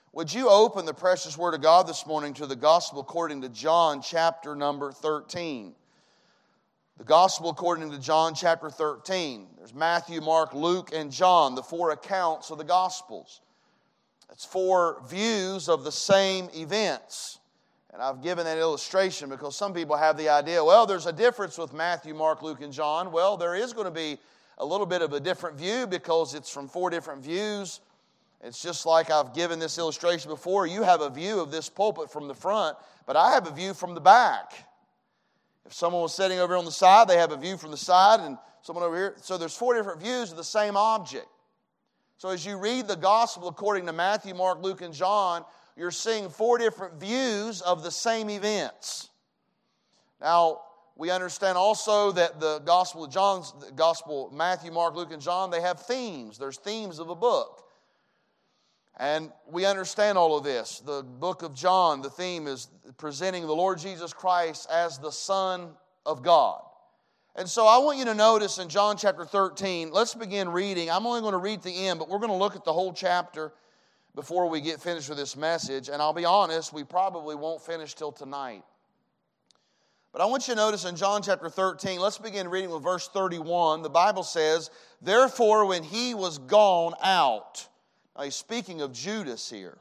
Would you open the precious Word of God this morning to the Gospel according to John chapter number 13. The Gospel according to John chapter 13. There's Matthew, Mark, Luke, and John, the four accounts of the Gospels. It's four views of the same events. And I've given that illustration because some people have the idea, well, there's a difference with Matthew, Mark, Luke, and John. Well, there is going to be a little bit of a different view because it's from four different views. It's just like I've given this illustration before. You have a view of this pulpit from the front, but I have a view from the back. If someone was sitting over on the side, they have a view from the side, and someone over here. So there's four different views of the same object. So as you read the gospel according to Matthew, Mark, Luke, and John, you're seeing four different views of the same events. Now, we understand also that the gospel of John's, the gospel Matthew, Mark, Luke, and John, they have themes. There's themes of a book. And we understand all of this. The book of John, the theme is presenting the Lord Jesus Christ as the Son of God. And so I want you to notice in John chapter 13, let's begin reading. I'm only going to read the end, but we're going to look at the whole chapter before we get finished with this message. And I'll be honest, we probably won't finish till tonight. But I want you to notice in John chapter 13, let's begin reading with verse 31. The Bible says, "Therefore when he was gone out," now he's speaking of Judas here.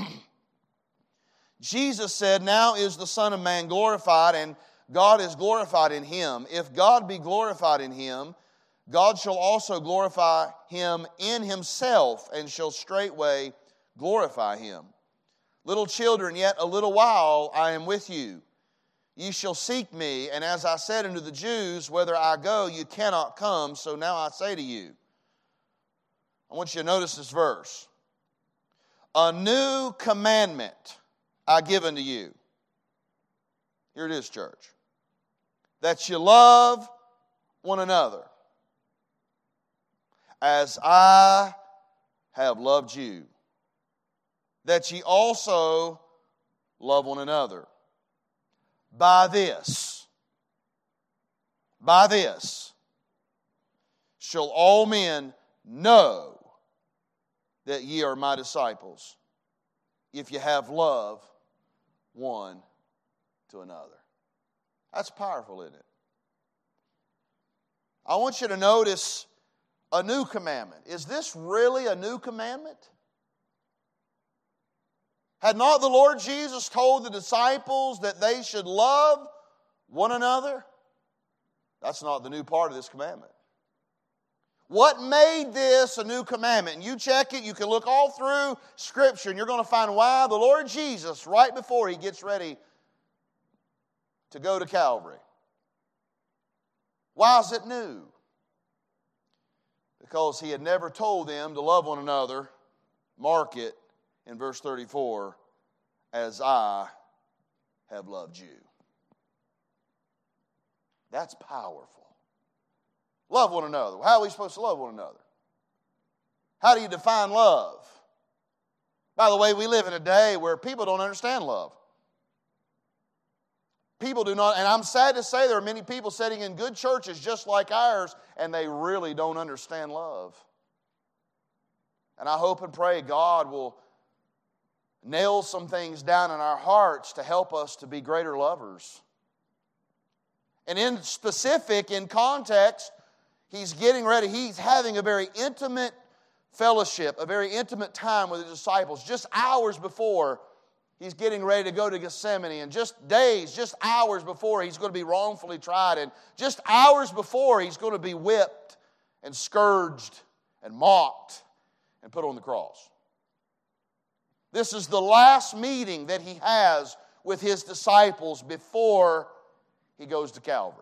"Jesus said, Now is the Son of Man glorified, and God is glorified in him. If God be glorified in him, God shall also glorify him in himself, and shall straightway glorify him. Little children, yet a little while I am with you. Ye shall seek me, and as I said unto the Jews, whither I go, you cannot come, so now I say to you." I want you to notice this verse. "A new commandment I give unto you." Here it is, church. "That you love one another as I have loved you. That ye also love one another. By this shall all men know that ye are my disciples, if you have love one to another." That's powerful, isn't it? I want you to notice a new commandment. Is this really a new commandment? Had not the Lord Jesus told the disciples that they should love one another? That's not the new part of this commandment. What made this a new commandment? And you check it, you can look all through Scripture, and you're going to find why the Lord Jesus, right before he gets ready to go to Calvary. Why is it new? Because he had never told them to love one another. Mark it in verse 34, "As I have loved you." That's powerful. Love one another. How are we supposed to love one another? How do you define love? By the way, we live in a day where people don't understand love. People do not, and I'm sad to say there are many people sitting in good churches just like ours, and they really don't understand love. And I hope and pray God will nail some things down in our hearts to help us to be greater lovers. And in specific, in context, he's getting ready. He's having a very intimate fellowship, a very intimate time with the disciples. Just hours before he's getting ready to go to Gethsemane, and just days, just hours before he's going to be wrongfully tried, and just hours before he's going to be whipped and scourged and mocked and put on the cross. This is the last meeting that he has with his disciples before he goes to Calvary.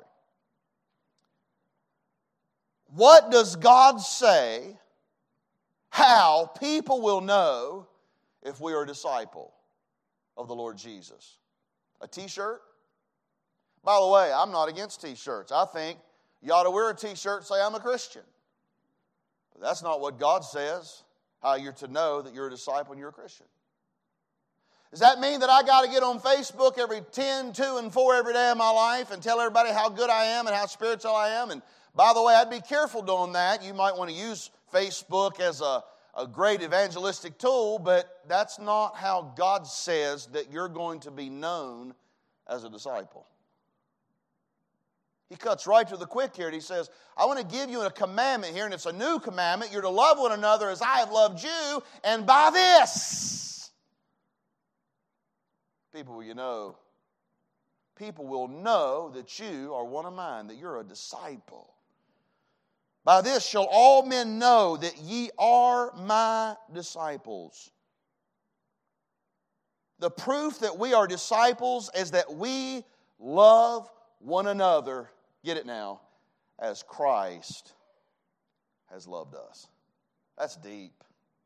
What does God say how people will know if we are a disciple of the Lord Jesus? A t-shirt? By the way, I'm not against t-shirts. I think you ought to wear a t-shirt and say, "I'm a Christian." But that's not what God says, how you're to know that you're a disciple and you're a Christian. Does that mean that I got to get on Facebook every 10, 2, and 4 every day of my life and tell everybody how good I am and how spiritual I am? And by the way, I'd be careful doing that. You might want to use Facebook as a a great evangelistic tool, but that's not how God says that you're going to be known as a disciple. He cuts right to the quick here and he says, I want to give you a commandment here, and it's a new commandment. You're to love one another as I have loved you, and by this, people will know that you are one of mine, that you're a disciple. By this shall all men know that ye are my disciples. The proof that we are disciples is that we love one another, get it now, as Christ has loved us. That's deep.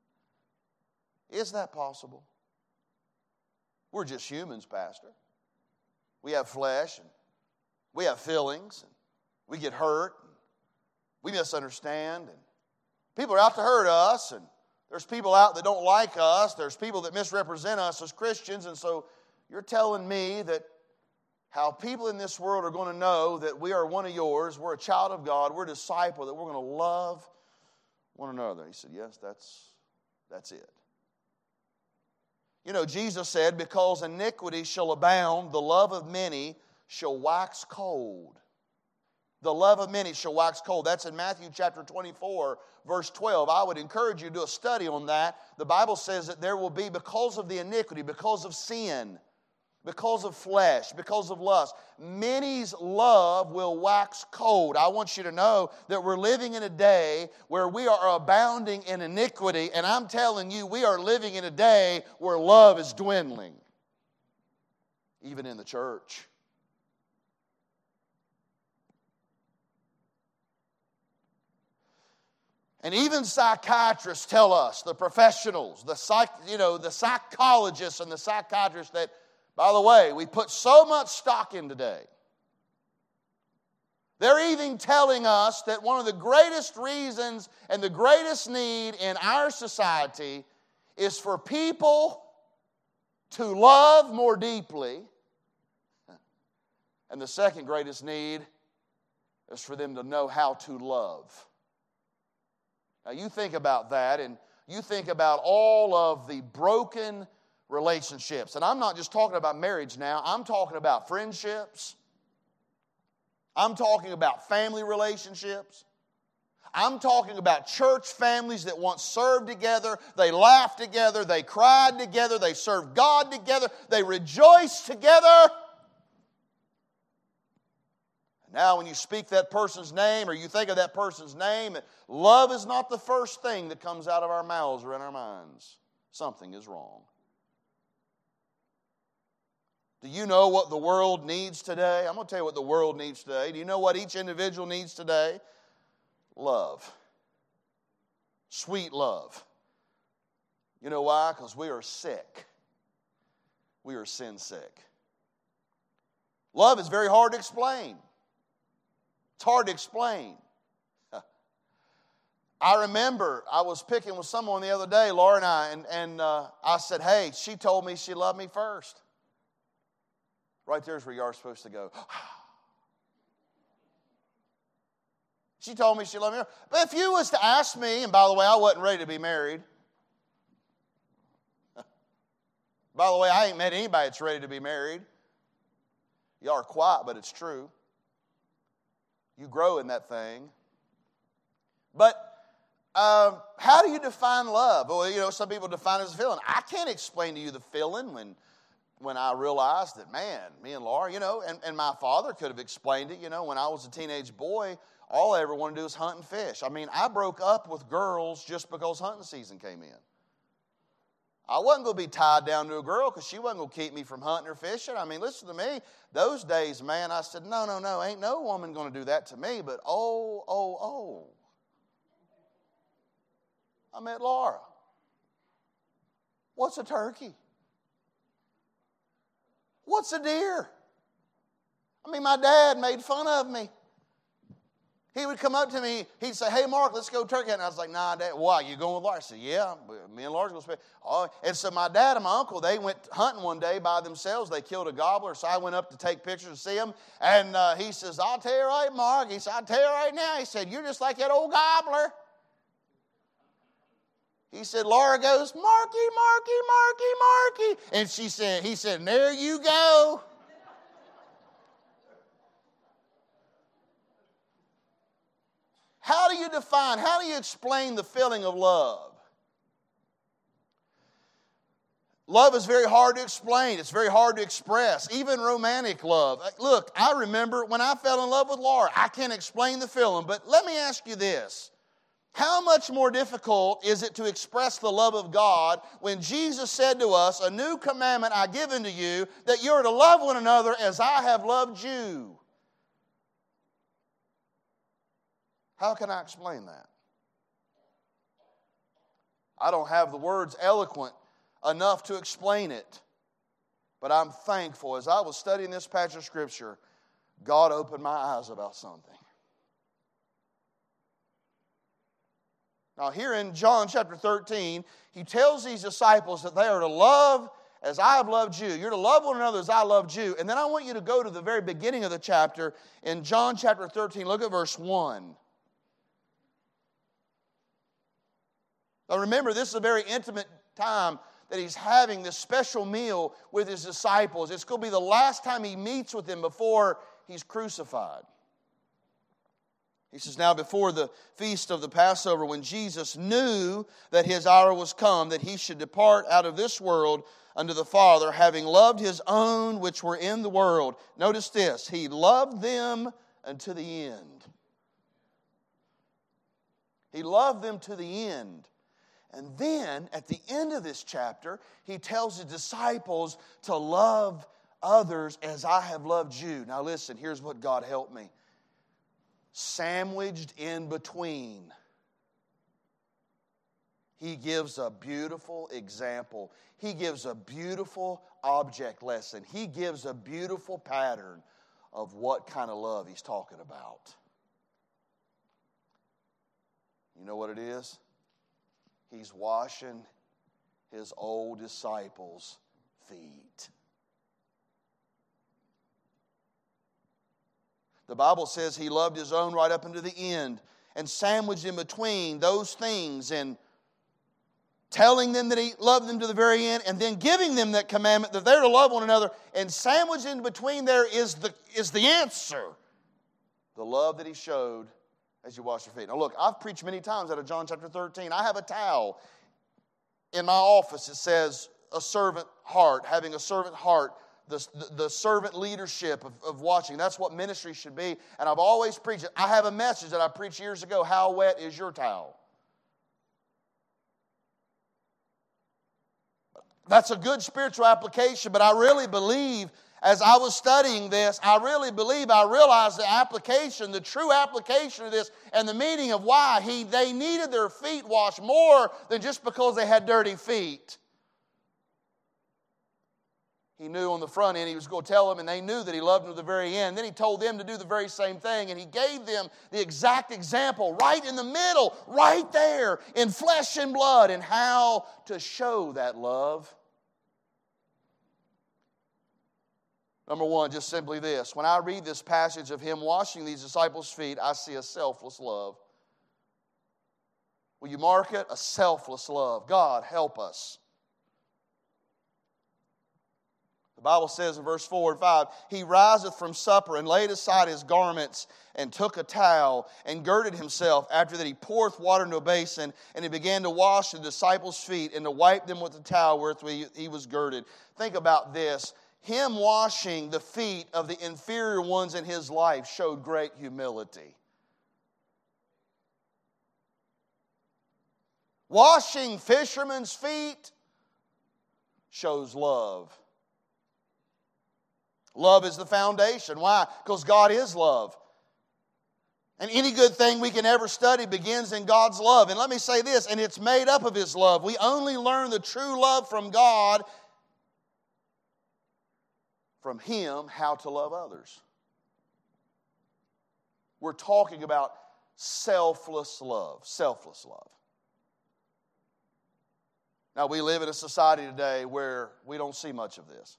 Is that possible? We're just humans, Pastor. We have flesh, and we have feelings, and we get hurt, and we misunderstand, and people are out to hurt us, and there's people out that don't like us, there's people that misrepresent us as Christians, and so you're telling me that how people in this world are going to know that we are one of yours, we're a child of God, we're a disciple, that we're going to love one another. He said, yes, that's it. You know, Jesus said, because iniquity shall abound, the love of many shall wax cold. The love of many shall wax cold. That's in Matthew chapter 24, verse 12. I would encourage you to do a study on that. The Bible says that there will be, because of the iniquity, because of sin, because of flesh, because of lust, many's love will wax cold. I want you to know that we're living in a day where we are abounding in iniquity, and I'm telling you, we are living in a day where love is dwindling, even in the church. And even psychiatrists tell us, the professionals, the psychologists and the psychiatrists, that, by the way, we put so much stock in today. They're even telling us that one of the greatest reasons and the greatest need in our society is for people to love more deeply. And the second greatest need is for them to know how to love. Now you think about that, and you think about all of the broken relationships. And I'm not just talking about marriage now. I'm talking about friendships. I'm talking about family relationships. I'm talking about church families that once served together. They laughed together. They cried together. They served God together. They rejoiced together. Now when you speak that person's name or you think of that person's name, love is not the first thing that comes out of our mouths or in our minds. Something is wrong. Do you know what the world needs today? I'm going to tell you what the world needs today. Do you know what each individual needs today? Love. Sweet love. You know why? Because we are sick. We are sin sick. Love is very hard to explain. It's hard to explain. I remember I was picking with someone the other day, Laura and I, and I said, hey, she told me she loved me first. Right there's where you are supposed to go. She told me she loved me. But if you was to ask me, and by the way, I wasn't ready to be married. By the way, I ain't met anybody that's ready to be married. Y'all are quiet, but it's true. You grow in that thing. But how do you define love? Well, some people define it as a feeling. I can't explain to you the feeling when I realized that, man, me and Laura, and my father could have explained it. When I was a teenage boy, all I ever wanted to do was hunt and fish. I mean, I broke up with girls just because hunting season came in. I wasn't going to be tied down to a girl because she wasn't going to keep me from hunting or fishing. I mean, listen to me. Those days, man, I said, no, ain't no woman going to do that to me. But I met Laura. What's a turkey? What's a deer? I mean, my dad made fun of me. He would come up to me, he'd say, hey, Mark, let's go turkey hunting. And I was like, nah, Dad, why, you going with Laura? I said, yeah, me and Laura's going to spend. Oh. And so my dad and my uncle, they went hunting one day by themselves. They killed a gobbler, so I went up to take pictures and see him. And he says, I'll tell you right, Mark. He said, I'll tell you right now. He said, you're just like that old gobbler. He said, Laura goes, Marky, Marky, Marky, Marky. And he said, there you go. How do you explain the feeling of love? Love is very hard to explain. It's very hard to express, even romantic love. Look, I remember when I fell in love with Laura. I can't explain the feeling, but let me ask you this. How much more difficult is it to express the love of God when Jesus said to us, a new commandment I give unto you, that you're to love one another as I have loved you? How can I explain that? I don't have the words eloquent enough to explain it. But I'm thankful. As I was studying this passage of Scripture, God opened my eyes about something. Now here in John chapter 13, he tells these disciples that they are to love as I have loved you. You're to love one another as I loved you. And then I want you to go to the very beginning of the chapter in John chapter 13. Look at verse 1. Now remember, this is a very intimate time that he's having this special meal with his disciples. It's going to be the last time he meets with them before he's crucified. He says, now before the feast of the Passover, when Jesus knew that his hour was come, that he should depart out of this world unto the Father, having loved his own which were in the world. Notice this, he loved them unto the end. He loved them to the end. And then, at the end of this chapter, he tells his disciples to love others as I have loved you. Now listen, here's what God helped me. Sandwiched in between, he gives a beautiful example. He gives a beautiful object lesson. He gives a beautiful pattern of what kind of love he's talking about. You know what it is? He's washing his old disciples' feet. The Bible says he loved his own right up unto the end, and sandwiched in between those things and telling them that he loved them to the very end, and then giving them that commandment that they're to love one another, and sandwiched in between there is the answer. The love that he showed as you wash your feet. Now look, I've preached many times out of John chapter 13. I have a towel in my office. It says a servant heart, having a servant heart, the servant leadership of watching. That's what ministry should be. And I've always preached it. I have a message that I preached years ago. How wet is your towel? That's a good spiritual application, but I really believe as I was studying this, I realized the application, the true application of this and the meaning of why they needed their feet washed more than just because they had dirty feet. He knew on the front end he was going to tell them, and they knew that he loved them to the very end. Then he told them to do the very same thing, and he gave them the exact example right in the middle, right there, in flesh and blood, and how to show that love. Number one, just simply this. When I read this passage of him washing these disciples' feet, I see a selfless love. Will you mark it? A selfless love. God, help us. The Bible says in verse 4 and 5, he riseth from supper and laid aside his garments and took a towel and girded himself. After that he poureth water into a basin, and he began to wash the disciples' feet and to wipe them with the towel wherewith he was girded. Think about this. Him washing the feet of the inferior ones in his life showed great humility. Washing fishermen's feet shows love. Love is the foundation. Why? Because God is love. And any good thing we can ever study begins in God's love. And let me say this, and it's made up of his love. We only learn the true love from God, from him, how to love others. We're talking about selfless love. Selfless love. Now, we live in a society today where we don't see much of this.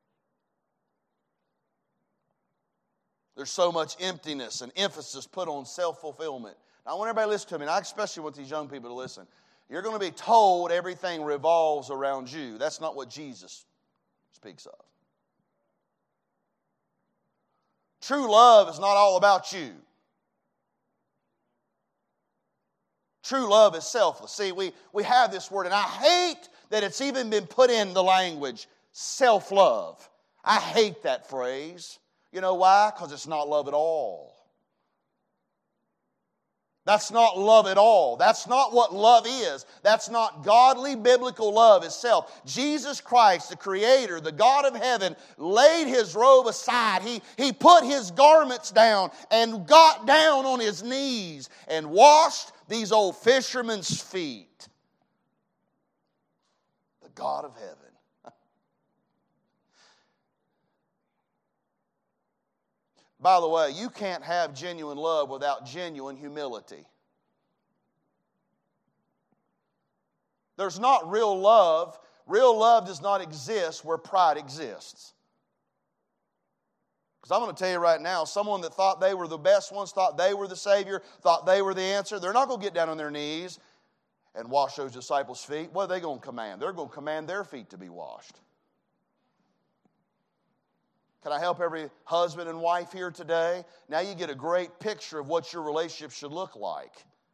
There's so much emptiness and emphasis put on self-fulfillment. Now, I want everybody to listen to me, and I especially want these young people to listen. You're going to be told everything revolves around you. That's not what Jesus speaks of. True love is not all about you. True love is selfless. See, we have this word, and I hate that it's even been put in the language, self-love. I hate that phrase. You know why? Because it's not love at all. That's not love at all. That's not what love is. That's not godly biblical love itself. Jesus Christ, the Creator, the God of heaven, laid His robe aside. He put His garments down and got down on His knees and washed these old fishermen's feet. The God of heaven. By the way, you can't have genuine love without genuine humility. There's not real love. Real love does not exist where pride exists. Because I'm going to tell you right now, someone that thought they were the best ones, thought they were the Savior, thought they were the answer, they're not going to get down on their knees and wash those disciples' feet. What are they going to command? They're going to command their feet to be washed. Can I help every husband and wife here today? Now you get a great picture of what your relationship should look like.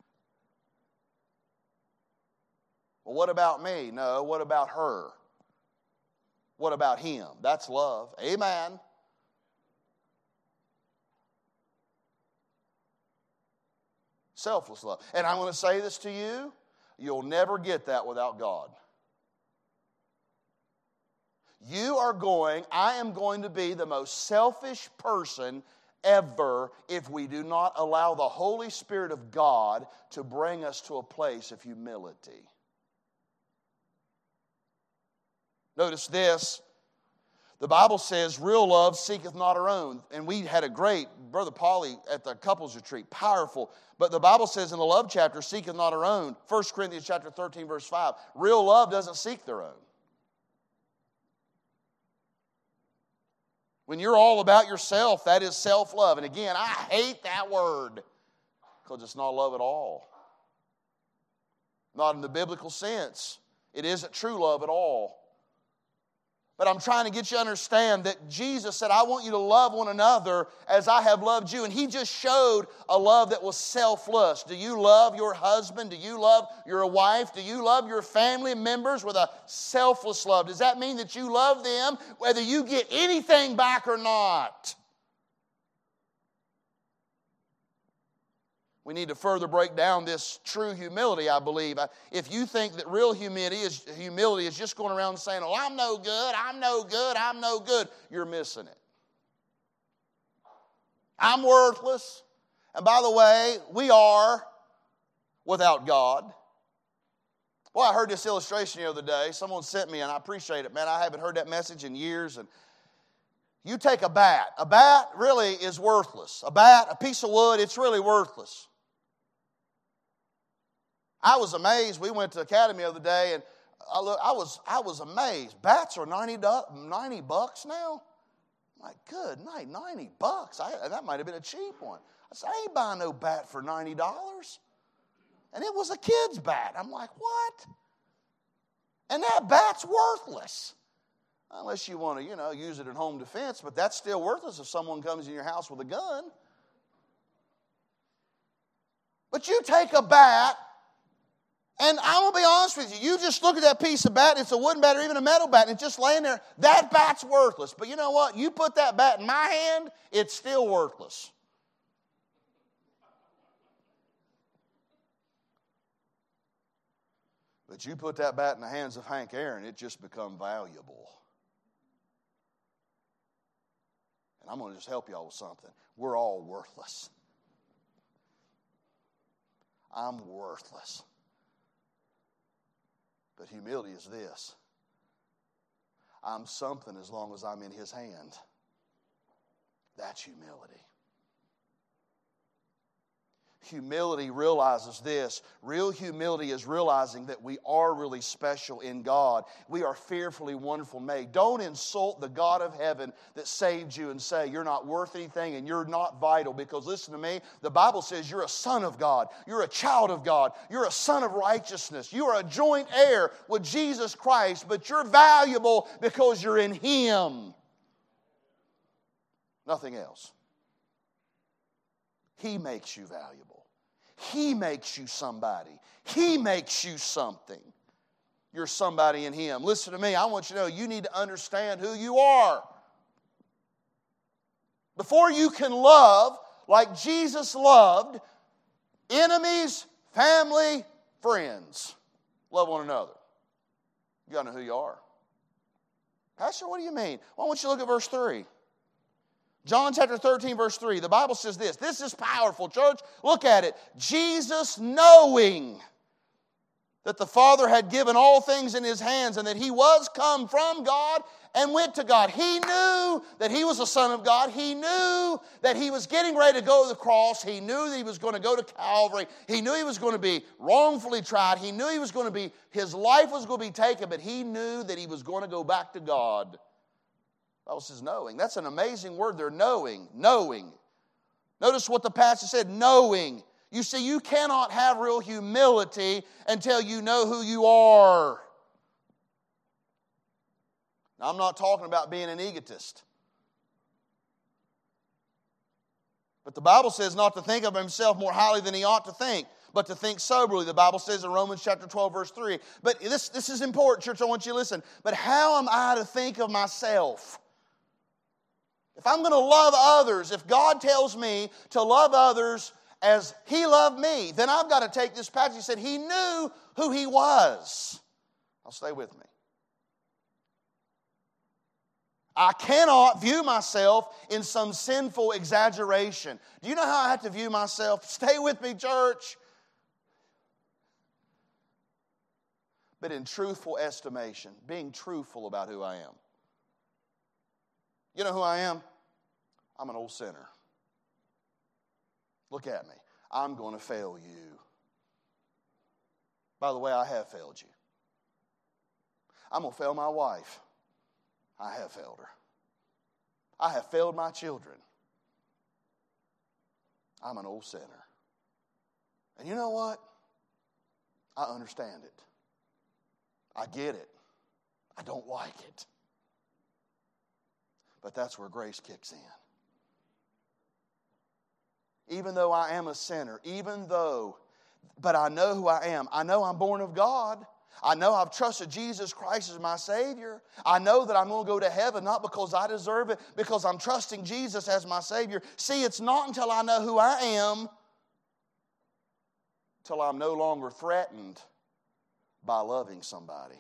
Well, what about me? No, what about her? What about him? That's love. Amen. Selfless love. And I'm going to say this to you, you'll never get that without God. I am going to be the most selfish person ever if we do not allow the Holy Spirit of God to bring us to a place of humility. Notice this. The Bible says, real love seeketh not her own. And we had a great, Brother Paulie at the couples retreat, powerful. But the Bible says in the love chapter, seeketh not her own. 1 Corinthians chapter 13, verse 5. Real love doesn't seek their own. When you're all about yourself, that is self-love. And again, I hate that word because it's not love at all. Not in the biblical sense. It isn't true love at all. But I'm trying to get you to understand that Jesus said, I want you to love one another as I have loved you. And He just showed a love that was selfless. Do you love your husband? Do you love your wife? Do you love your family members with a selfless love? Does that mean that you love them whether you get anything back or not? We need to further break down this true humility, I believe. If you think that real humility is just going around saying, oh, I'm no good, I'm no good, I'm no good, you're missing it. I'm worthless. And by the way, we are without God. Well, I heard this illustration the other day. Someone sent me, and I appreciate it. Man, I haven't heard that message in years. And you take a bat. A bat really is worthless. A bat, a piece of wood, it's really worthless. I was amazed. We went to Academy the other day, and I was amazed. Bats are $90 now? I'm like, good night, $90. That might have been a cheap one. I said, I ain't buying no bat for $90. And it was a kid's bat. I'm like, what? And that bat's worthless. Unless you want to, use it in home defense, but that's still worthless if someone comes in your house with a gun. But you take a bat, and I'm going to be honest with you, you just look at that piece of bat, it's a wooden bat or even a metal bat, and it's just laying there. That bat's worthless. But you know what? You put that bat in my hand, it's still worthless. But you put that bat in the hands of Hank Aaron, it just becomes valuable. And I'm going to just help y'all with something. We're all worthless. I'm worthless. But humility is this. I'm something as long as I'm in His hand. That's humility. Humility realizes this. Real humility is realizing that we are really special in God. We are fearfully, wonderful made. Don't insult the God of heaven that saved you and say you're not worth anything and you're not vital. Because listen to me, the Bible says you're a son of God. You're a child of God. You're a son of righteousness. You are a joint heir with Jesus Christ, but you're valuable because you're in Him. Nothing else. He makes you valuable. He makes you somebody. He makes you something. You're somebody in Him. Listen to me. I want you to know you need to understand who you are. Before you can love like Jesus loved, enemies, family, friends, love one another. You got to know who you are. Pastor, what do you mean? Well, I want you to look at verse 3. John chapter 13, verse 3, the Bible says this. This is powerful, church. Look at it. Jesus, knowing that the Father had given all things in His hands and that He was come from God and went to God. He knew that He was the Son of God. He knew that He was getting ready to go to the cross. He knew that He was going to go to Calvary. He knew He was going to be wrongfully tried. He knew His life was going to be taken, but He knew that He was going to go back to God. The Bible says knowing. That's an amazing word there, knowing. Knowing. Notice what the passage said, knowing. You see, you cannot have real humility until you know who you are. Now, I'm not talking about being an egotist. But the Bible says not to think of himself more highly than he ought to think, but to think soberly. The Bible says in Romans chapter 12, verse 3. But this is important, church. I want you to listen. But how am I to think of myself? If I'm going to love others, if God tells me to love others as He loved me, then I've got to take this passage. He said He knew who He was. Now stay with me. I cannot view myself in some sinful exaggeration. Do you know how I have to view myself? Stay with me, church. But in truthful estimation, being truthful about who I am. You know who I am? I'm an old sinner. Look at me. I'm going to fail you. By the way, I have failed you. I'm going to fail my wife. I have failed her. I have failed my children. I'm an old sinner. And you know what? I understand it. I get it. I don't like it. But that's where grace kicks in. Even though I am a sinner, but I know who I am. I know I'm born of God. I know I've trusted Jesus Christ as my Savior. I know that I'm going to go to heaven, not because I deserve it, because I'm trusting Jesus as my Savior. See, it's not until I know who I am, till I'm no longer threatened by loving somebody.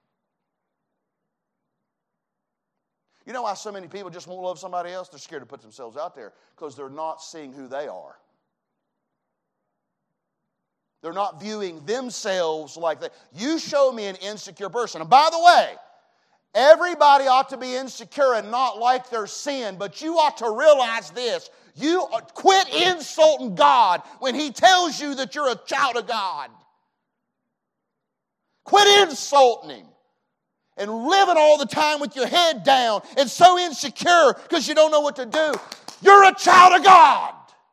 You know why so many people just won't love somebody else? They're scared to put themselves out there because they're not seeing who they are. They're not viewing themselves like that. You show me an insecure person. And by the way, everybody ought to be insecure and not like their sin, but you ought to realize this. You quit insulting God when He tells you that you're a child of God. Quit insulting Him. And living all the time with your head down and so insecure because you don't know what to do. You're a child of God.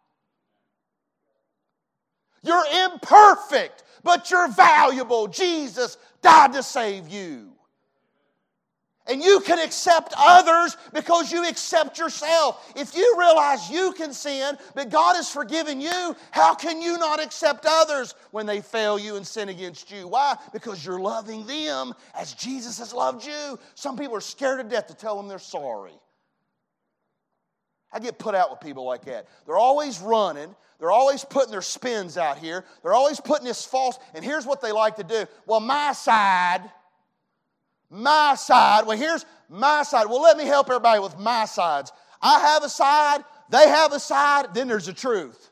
You're imperfect, but you're valuable. Jesus died to save you. And you can accept others because you accept yourself. If you realize you can sin, but God has forgiven you, how can you not accept others when they fail you and sin against you? Why? Because you're loving them as Jesus has loved you. Some people are scared to death to tell them they're sorry. I get put out with people like that. They're always running. They're always putting their spins out here. They're always putting this false, and here's what they like to do. Well, my side. Well, here's my side. Well, let me help everybody with my sides. I have a side, they have a side, then there's a truth.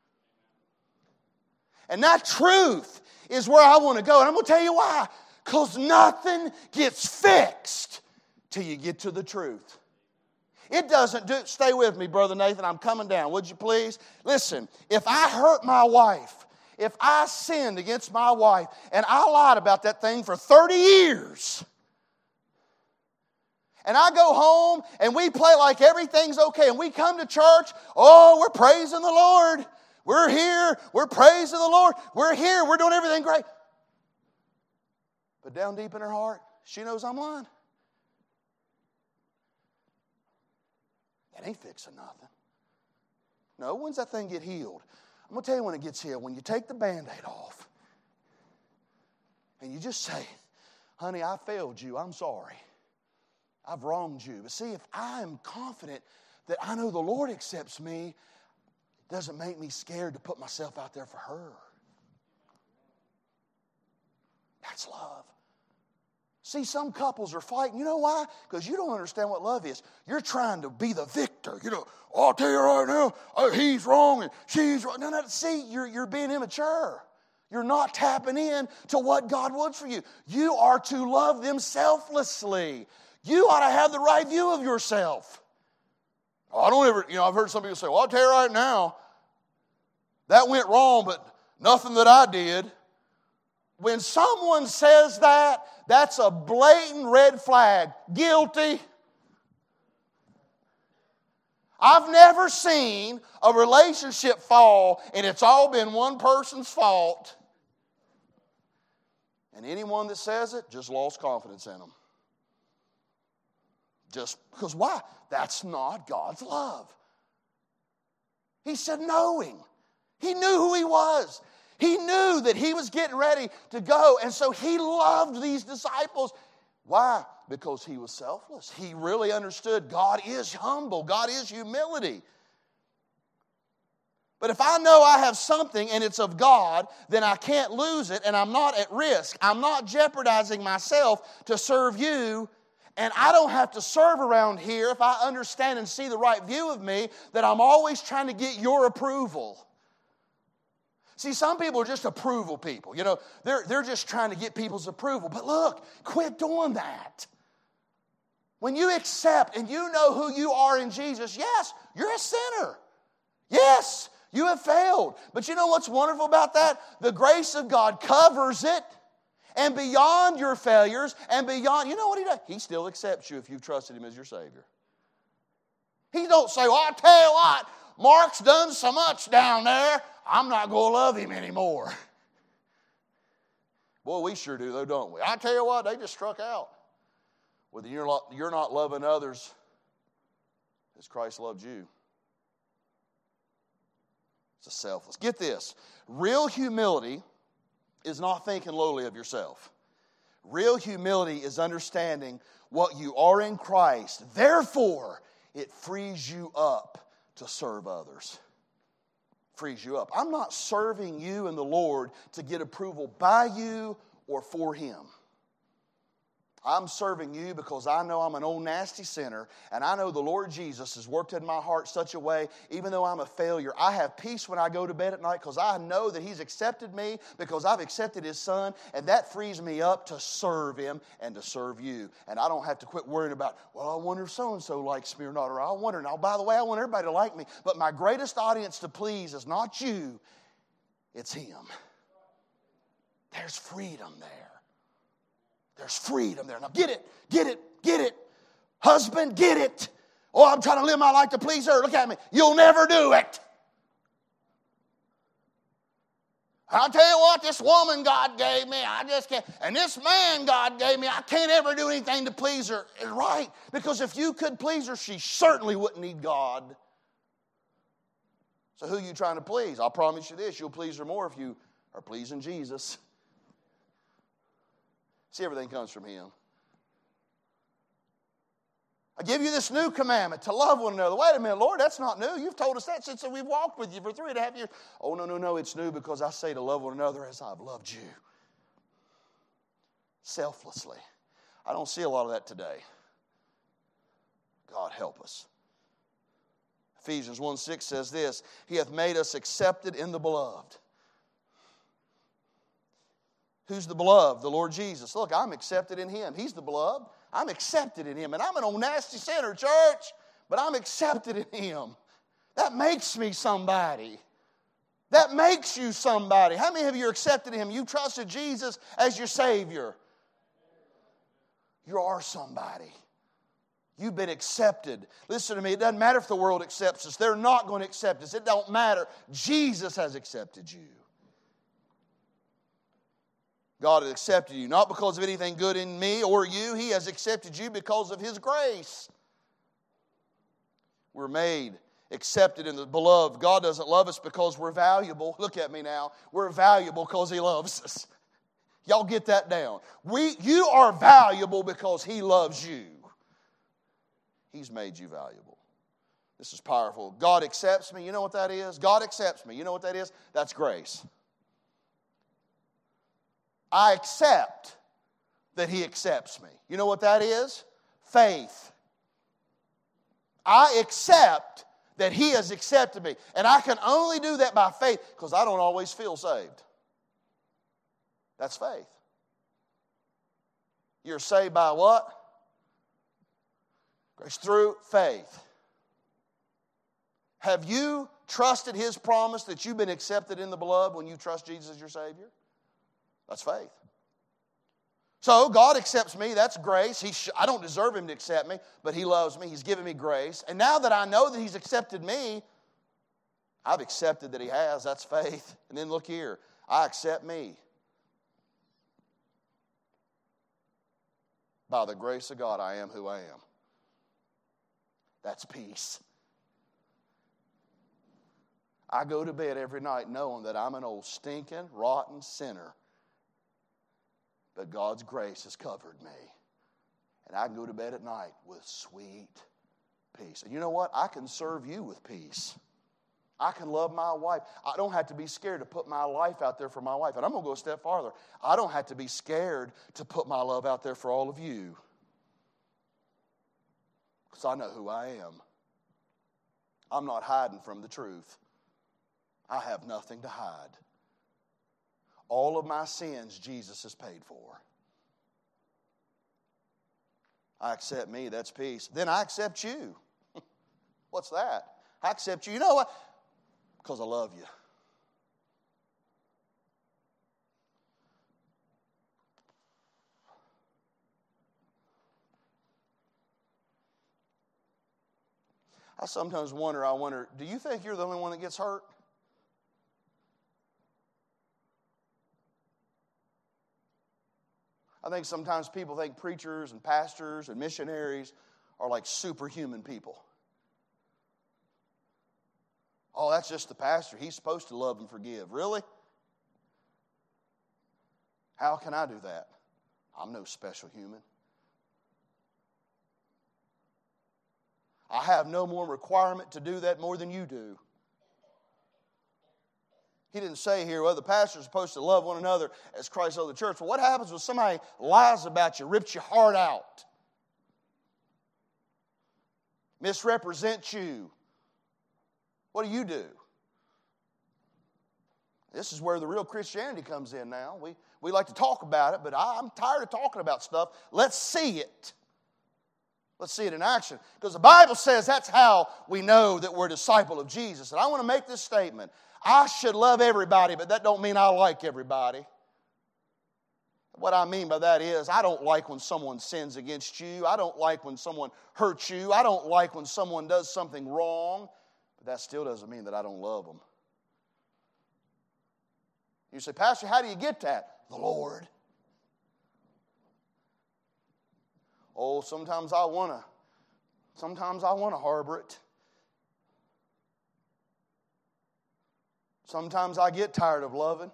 And that truth is where I want to go. And I'm going to tell you why. Because nothing gets fixed till you get to the truth. It doesn't do, stay with me, Brother Nathan, I'm coming down, would you please? Listen, if I hurt my wife, if I sinned against my wife, and I lied about that thing for 30 years, and I go home and we play like everything's okay, and we come to church, oh, we're praising the Lord. We're here, we're praising the Lord. We're here, we're doing everything great. But down deep in her heart, she knows I'm lying. That ain't fixing nothing. No, when's that thing get healed? I'm going to tell you when it gets healed. When you take the Band-Aid off and you just say, honey, I failed you. I'm sorry. I've wronged you. But see, if I am confident that I know the Lord accepts me, it doesn't make me scared to put myself out there for her. That's love. See, some couples are fighting. You know why? Because you don't understand what love is. You're trying to be the victor. You know, oh, I'll tell you right now, he's wrong and she's wrong. No, see, you're being immature. You're not tapping in to what God wants for you. You are to love them selflessly. You ought to have the right view of yourself. Oh, I don't ever, I've heard some people say, well, I'll tell you right now, that went wrong, but nothing that I did. When someone says that, that's a blatant red flag. Guilty. I've never seen a relationship fall and it's all been one person's fault. And anyone that says it just lost confidence in them. Just because why? That's not God's love. He said knowing. He knew who he was. He knew that he was getting ready to go, and so he loved these disciples. Why? Because he was selfless. He really understood God is humble. God is humility. But if I know I have something and it's of God, then I can't lose it, and I'm not at risk. I'm not jeopardizing myself to serve you, and I don't have to serve around here if I understand and see the right view of me, that I'm always trying to get your approval. See, some people are just approval people. They're just trying to get people's approval. But look, quit doing that. When you accept and you know who you are in Jesus, yes, you're a sinner. Yes, you have failed. But you know what's wonderful about that? The grace of God covers it. And beyond your failures and beyond, you know what he does? He still accepts you if you've trusted him as your Savior. He don't say, well, I'll tell you what, Mark's done so much down there, I'm not going to love him anymore. Boy, we sure do, though, don't we? I tell you what, they just struck out. Whether you're not loving others as Christ loved you. It's a selfless. Get this. Real humility is not thinking lowly of yourself. Real humility is understanding what you are in Christ. Therefore, it frees you up to serve others. Frees you up. I'm not serving you and the Lord to get approval by you or for Him. I'm serving you because I know I'm an old nasty sinner, and I know the Lord Jesus has worked in my heart such a way, even though I'm a failure, I have peace when I go to bed at night because I know that He's accepted me because I've accepted His Son, and that frees me up to serve Him and to serve you. And I don't have to quit worrying about, well, I wonder if so-and-so likes me or not, or I wonder, now, by the way, I want everybody to like me. But my greatest audience to please is not you, it's Him. There's freedom there. There's freedom there. Now get it, get it, get it. Husband, get it. Oh, I'm trying to live my life to please her. Look at me. You'll never do it. I'll tell you what, this woman God gave me, I just can't. And this man God gave me, I can't ever do anything to please her. Right, because if you could please her, she certainly wouldn't need God. So who are you trying to please? I'll promise you this, you'll please her more if you are pleasing Jesus. See, everything comes from Him. I give you this new commandment, to love one another. Wait a minute, Lord, that's not new. You've told us that since we've walked with you for 3.5 years. Oh, no, it's new because I say to love one another as I've loved you. Selflessly. I don't see a lot of that today. God help us. Ephesians 1:6 says this, He hath made us accepted in the beloved. Who's the beloved? The Lord Jesus. Look, I'm accepted in Him. He's the beloved. I'm accepted in Him. And I'm an old nasty sinner, church. but I'm accepted in Him. That makes me somebody. That makes you somebody. How many of you are accepted in Him? You trusted Jesus as your Savior. You are somebody. You've been accepted. Listen to me, it doesn't matter if the world accepts us. They're not going to accept us. It don't matter. Jesus has accepted you. God has accepted you, not because of anything good in me or you. He has accepted you because of His grace. We're made accepted in the beloved. God doesn't love us because we're valuable. Look at me now. We're valuable because He loves us. Y'all get that down. You are valuable because He loves you. He's made you valuable. This is powerful. God accepts me. You know what that is? God accepts me. You know what that is? That's grace. I accept that He accepts me. You know what that is? Faith. I accept that He has accepted me. And I can only do that by faith because I don't always feel saved. That's faith. You're saved by what? Grace through faith. Have you trusted His promise that you've been accepted in the beloved when you trust Jesus as your Savior? That's faith. So God accepts me. That's grace. I don't deserve Him to accept me, but He loves me. He's given me grace. And now that I know that He's accepted me, I've accepted that He has. That's faith. And then look here. I accept me. By the grace of God, I am who I am. That's peace. I go to bed every night knowing that I'm an old stinking, rotten sinner. But God's grace has covered me. And I can go to bed at night with sweet peace. And you know what? I can serve you with peace. I can love my wife. I don't have to be scared to put my life out there for my wife. And I'm going to go a step farther. I don't have to be scared to put my love out there for all of you. Because I know who I am. I'm not hiding from the truth. I have nothing to hide. All of my sins Jesus has paid for. I accept me, that's peace. Then I accept you. What's that? I accept you. You know what? Because I love you. I sometimes wonder, do you think you're the only one that gets hurt? I think sometimes people think preachers and pastors and missionaries are like superhuman people. Oh, that's just the pastor. He's supposed to love and forgive. Really? How can I do that? I'm no special human. I have no more requirement to do that more than you do. He didn't say here, well, the pastor's supposed to love one another as Christ loved the church. Well, what happens when somebody lies about you, rips your heart out, misrepresents you? What do? This is where the real Christianity comes in now. We like to talk about it, but I'm tired of talking about stuff. Let's see it. Let's see it in action. Because the Bible says that's how we know that we're a disciple of Jesus. And I want to make this statement. I should love everybody, but that don't mean I like everybody. What I mean by that is I don't like when someone sins against you. I don't like when someone hurts you. I don't like when someone does something wrong. But that still doesn't mean that I don't love them. You say, Pastor, how do you get that? The Lord. Oh, sometimes I want to harbor it. Sometimes I get tired of loving.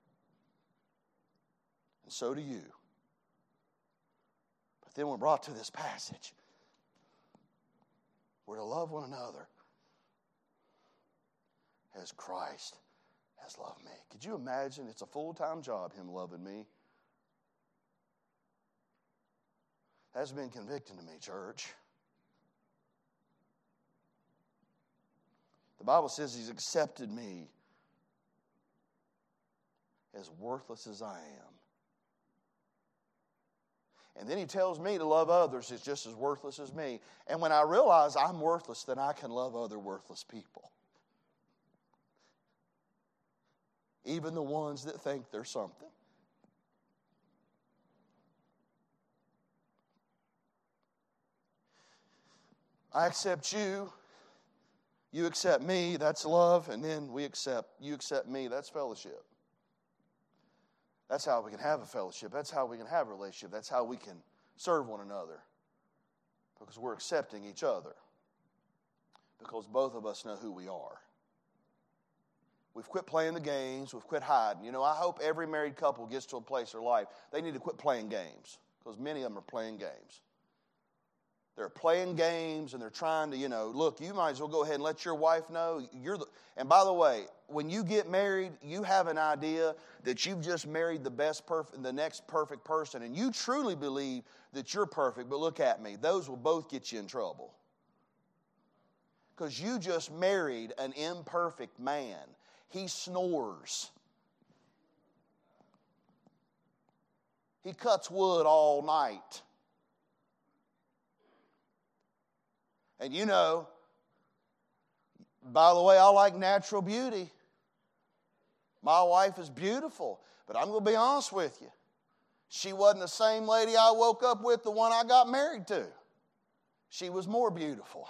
And so do you. But then we're brought to this passage. We're to love one another as Christ has loved me. Could you imagine? It's a full-time job, Him loving me. That's been convicting to me, church. The Bible says He's accepted me as worthless as I am. And then he tells me to love others is just as worthless as me. And when I realize I'm worthless, then I can love other worthless people. Even the ones that think they're something. I accept you. You accept me. That's love. And then you accept me. That's fellowship. That's how we can have a fellowship. That's how we can have a relationship. That's how we can serve one another. Because we're accepting each other. Because both of us know who we are. We've quit playing the games. We've quit hiding. You know, I hope every married couple gets to a place in their life, they need to quit playing games. Because many of them are playing games. They're playing games and they're trying to, look, you might as well go ahead and let your wife know. And by the way, when you get married, you have an idea that you've just married the next perfect person. And you truly believe that you're perfect. But look at me. Those will both get you in trouble. Because you just married an imperfect man. He snores. He cuts wood all night. And by the way, I like natural beauty. My wife is beautiful. But I'm going to be honest with you. She wasn't the same lady I woke up with, the one I got married to. She was more beautiful.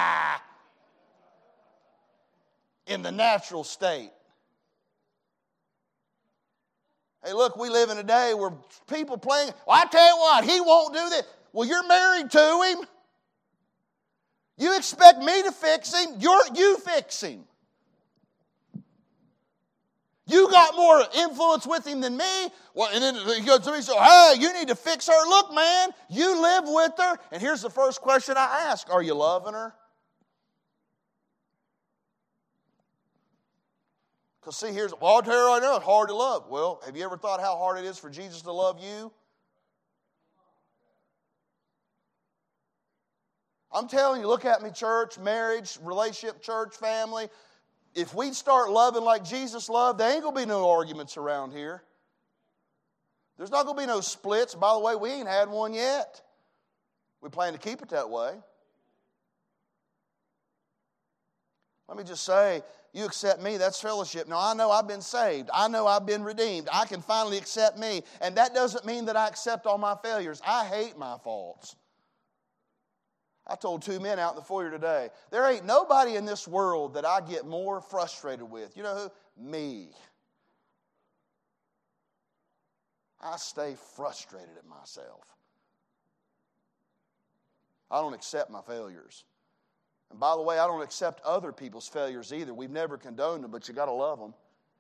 In the natural state. Hey, look, we live in a day where people playing. Well, I tell you what, he won't do this. Well, you're married to him. You expect me to fix him? You fix him. You got more influence with him than me. Well, and then he goes to me and says, hey, you need to fix her. Look, man, you live with her. And here's the first question I ask. Are you loving her? Because see, I'll tell you right now, it's hard to love. Well, have you ever thought how hard it is for Jesus to love you? I'm telling you, look at me, church, marriage, relationship, church, family. If we start loving like Jesus loved, there ain't going to be no arguments around here. There's not going to be no splits. By the way, we ain't had one yet. We plan to keep it that way. Let me just say, you accept me, that's fellowship. Now, I know I've been saved. I know I've been redeemed. I can finally accept me. And that doesn't mean that I accept all my failures. I hate my faults. I told two men out in the foyer today, there ain't nobody in this world that I get more frustrated with. You know who? Me. I stay frustrated at myself. I don't accept my failures. And by the way, I don't accept other people's failures either. We've never condoned them, but you got to love them.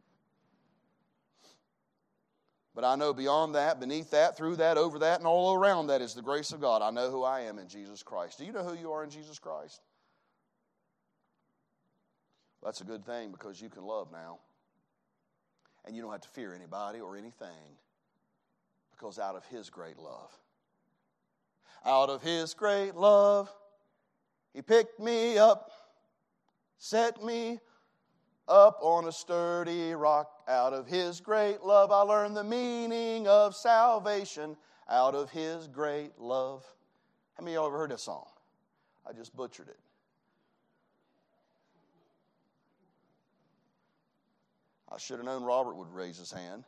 But I know beyond that, beneath that, through that, over that, and all around that is the grace of God. I know who I am in Jesus Christ. Do you know who you are in Jesus Christ? Well, that's a good thing because you can love now. And you don't have to fear anybody or anything because out of His great love. Out of His great love, He picked me up, set me up on a sturdy rock. Out of His great love, I learned the meaning of salvation. Out of His great love. How many of y'all ever heard that song? I just butchered it. I should have known Robert would raise his hand.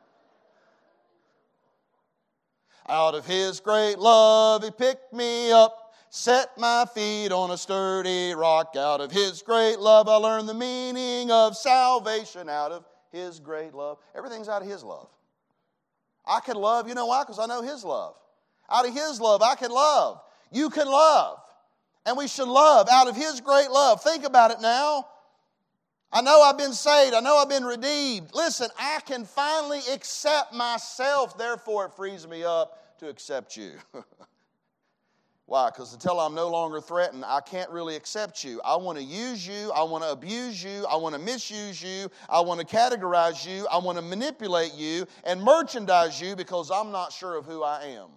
Out of His great love, He picked me up, set my feet on a sturdy rock. Out of His great love, I learned the meaning of salvation. Out of His great love. Everything's out of His love. I can love, you know why? Because I know His love. Out of His love, I can love. You can love. And we should love out of His great love. Think about it now. I know I've been saved. I know I've been redeemed. Listen, I can finally accept myself. Therefore, it frees me up to accept you. Why? Because until I'm no longer threatened, I can't really accept you. I want to use you. I want to abuse you. I want to misuse you. I want to categorize you. I want to manipulate you and merchandise you because I'm not sure of who I am.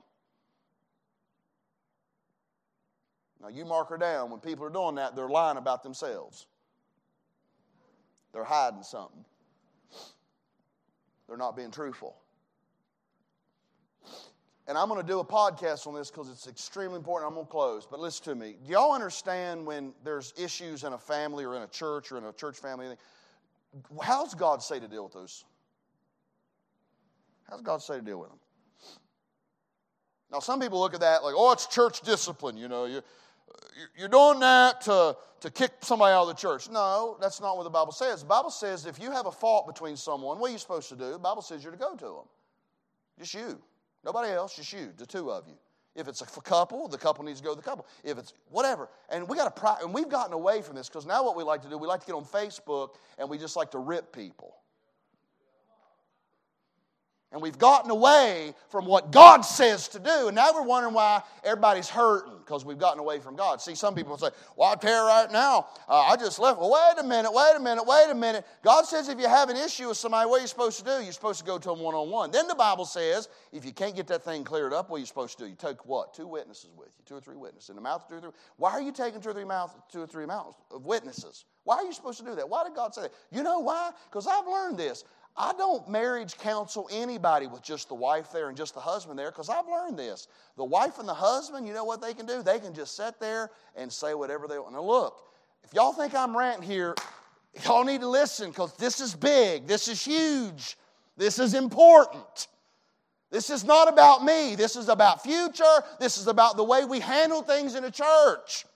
Now, you mark her down. When people are doing that, they're lying about themselves. They're hiding something. They're not being truthful. And I'm going to do a podcast on this because it's extremely important. I'm going to close. But listen to me. Do y'all understand when there's issues in a family or in a church family? How's God say to deal with those? How's God say to deal with them? Now, some people look at that like, oh, it's church discipline. You know, you're doing that to kick somebody out of the church. No, that's not what the Bible says. The Bible says if you have a fault between someone, what are you supposed to do? The Bible says you're to go to them. Just you. Nobody else, just you, the two of you. If it's a couple, the couple needs to go to the couple. If it's whatever. And we've gotten away from this because now what we like to do, we like to get on Facebook and we just like to rip people. And we've gotten away from what God says to do. And now we're wondering why everybody's hurting because we've gotten away from God. See, some people say, well, I'll tell you right now, I just left. Well, wait a minute. God says if you have an issue with somebody, what are you supposed to do? You're supposed to go to them one-on-one. Then the Bible says if you can't get that thing cleared up, what are you supposed to do? You take what? 2 witnesses with you, 2 or 3 witnesses. In the mouth of 2 or 3. Why are you taking 2 or 3 mouths of witnesses? Why are you supposed to do that? Why did God say that? You know why? Because I've learned this. I don't marriage counsel anybody with just the wife there and just the husband there because I've learned this. The wife and the husband, you know what they can do? They can just sit there and say whatever they want. Now look, if y'all think I'm ranting here, y'all need to listen because this is big. This is huge. This is important. This is not about me. This is about future. This is about the way we handle things in a church.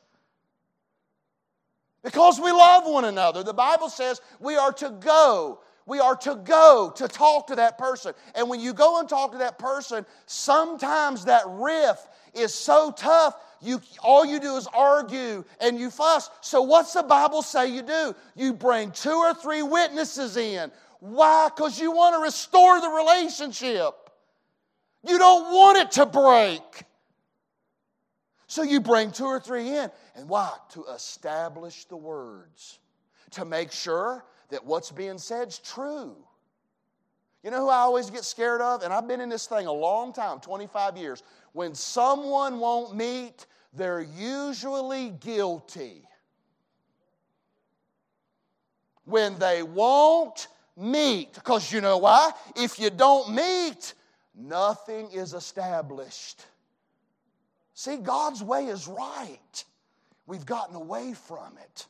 Because we love one another. The Bible says we are to go. We are to go to talk to that person. And when you go and talk to that person, sometimes that riff is so tough, all you do is argue and you fuss. So what's the Bible say you do? You bring 2 or 3 witnesses in. Why? Because you want to restore the relationship. You don't want it to break. So you bring 2 or 3 in. And why? To establish the words. To make sure that what's being said is true. You know who I always get scared of? And I've been in this thing a long time, 25 years. When someone won't meet, they're usually guilty. When they won't meet. Because you know why? If you don't meet, nothing is established. See, God's way is right. We've gotten away from it.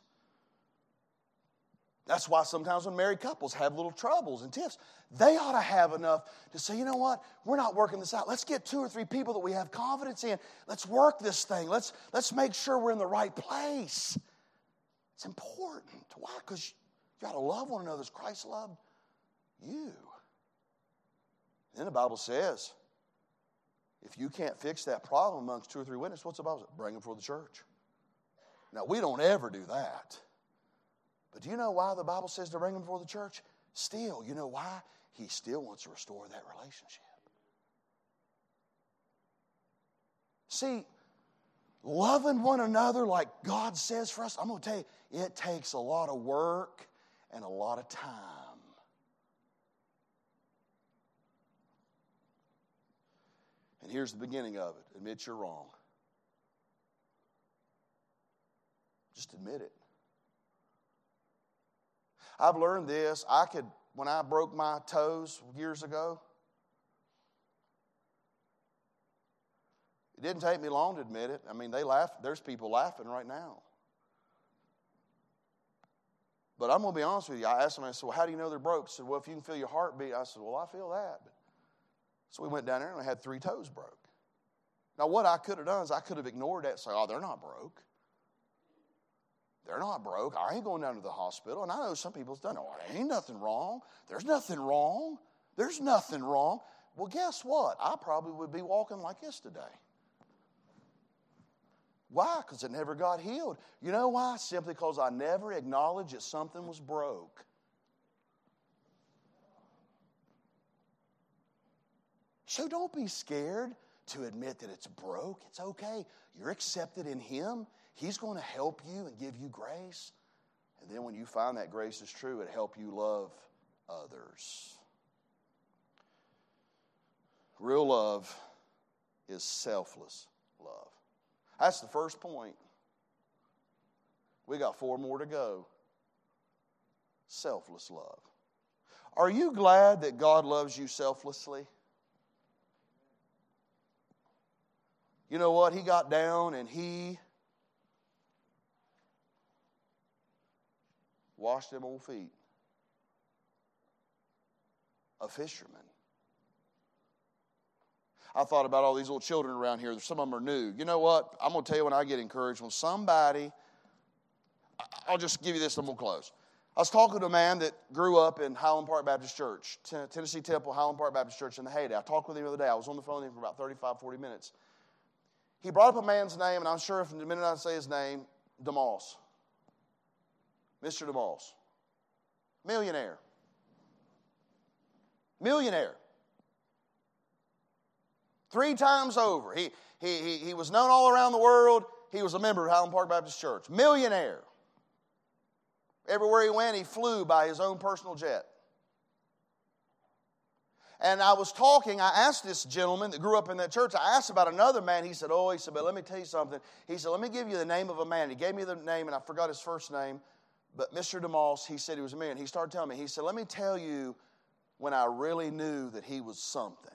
That's why sometimes when married couples have little troubles and tiffs, they ought to have enough to say, you know what, we're not working this out. Let's get 2 or 3 people that we have confidence in. Let's work this thing. Let's make sure we're in the right place. It's important. Why? Because you got to love one another as Christ loved you. Then the Bible says, if you can't fix that problem amongst 2 or 3 witnesses, what's the Bible say? Bring them before the church. Now, we don't ever do that. But do you know why the Bible says to bring them before the church? Still, you know why? He still wants to restore that relationship. See, loving one another like God says for us, I'm going to tell you, it takes a lot of work and a lot of time. And here's the beginning of it. Admit you're wrong. Just admit it. I've learned this. When I broke my toes years ago, it didn't take me long to admit it. I mean, they laugh. There's people laughing right now. But I'm going to be honest with you. I asked them, I said, well, how do you know they're broke? I said, well, if you can feel your heartbeat. I said, well, I feel that. So we went down there and I had 3 toes broke. Now, what I could have done is I could have ignored that and said, oh, they're not broke. They're not broke. I ain't going down to the hospital. And I know some people's done, oh, there ain't nothing wrong. There's nothing wrong. There's nothing wrong. Well, guess what? I probably would be walking like this today. Why? Because it never got healed. You know why? Simply because I never acknowledged that something was broke. So don't be scared to admit that it's broke. It's okay. You're accepted in Him. He's going to help you and give you grace. And then when you find that grace is true, it'll help you love others. Real love is selfless love. That's the first point. We got 4 more to go. Selfless love. Are you glad that God loves you selflessly? You know what? He got down and he washed them old feet. A fisherman. I thought about all these little children around here. Some of them are new. You know what? I'm going to tell you when I get encouraged. When somebody, I'll just give you this and we'll close. I was talking to a man that grew up in Highland Park Baptist Church, Tennessee Temple, Highland Park Baptist Church in the heyday. I talked with him the other day. I was on the phone with him for about 35, 40 minutes. He brought up a man's name, and I'm sure if the minute I say his name, DeMoss. Mr. DeMoss. Millionaire. Millionaire. 3 times over. He was known all around the world. He was a member of Highland Park Baptist Church. Millionaire. Everywhere he went, he flew by his own personal jet. And I was talking, I asked this gentleman that grew up in that church, I asked about another man. He said, but let me tell you something. He said, let me give you the name of a man. He gave me the name, and I forgot his first name. But Mr. DeMoss, he said he was a millionaire. He started telling me, he said, let me tell you when I really knew that he was something.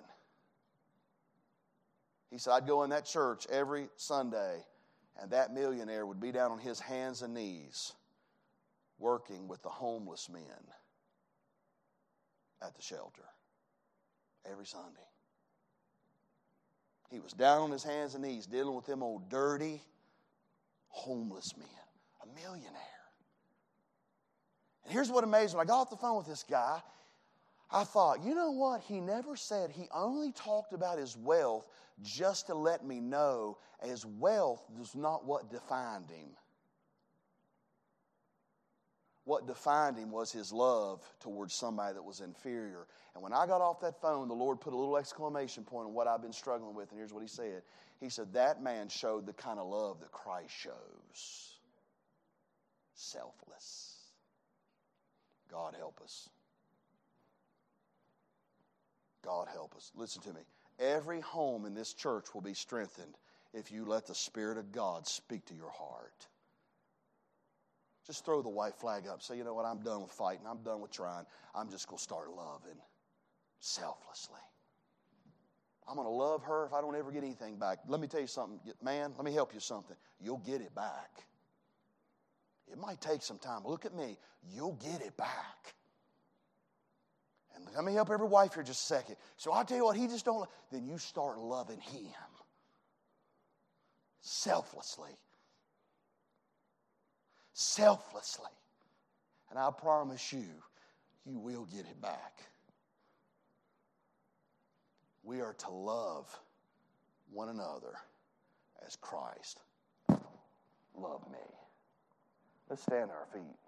He said, I'd go in that church every Sunday, and that millionaire would be down on his hands and knees working with the homeless men at the shelter every Sunday. He was down on his hands and knees dealing with them old dirty homeless men. A millionaire. And here's what amazed me. When I got off the phone with this guy, I thought, you know what? He never said, he only talked about his wealth just to let me know his wealth was not what defined him. What defined him was his love towards somebody that was inferior. And when I got off that phone, the Lord put a little exclamation point on what I've been struggling with. And here's what he said. He said, that man showed the kind of love that Christ shows. Selfless. God help us. God help us. Listen to me. Every home in this church will be strengthened if you let the Spirit of God speak to your heart. Just throw the white flag up. Say, you know what, I'm done with fighting. I'm done with trying. I'm just going to start loving selflessly. I'm going to love her if I don't ever get anything back. Let me tell you something. Man, let me help you something. You'll get it back. It might take some time. Look at me. You'll get it back. And let me help every wife here just a second. So I'll tell you what, he just don't. Then you start loving him. Selflessly. Selflessly. And I promise you, you will get it back. We are to love one another as Christ loved me. Let's stand on our feet.